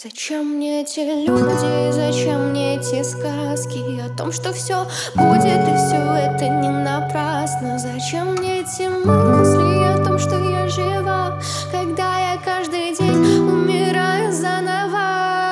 Зачем мне эти люди, зачем мне эти сказки о том, что все будет и все это не напрасно? Зачем мне эти мысли о том, что я жива, когда я каждый день умираю заново?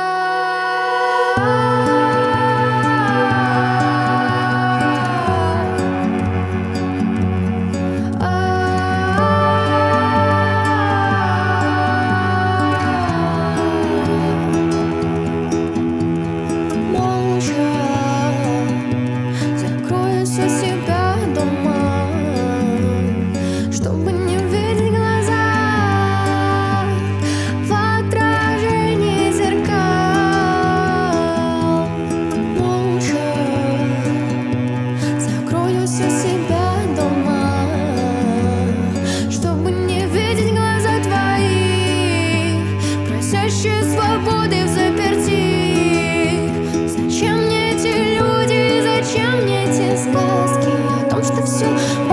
Свободы взаперти. Зачем мне эти люди, зачем мне эти сказки о том, что все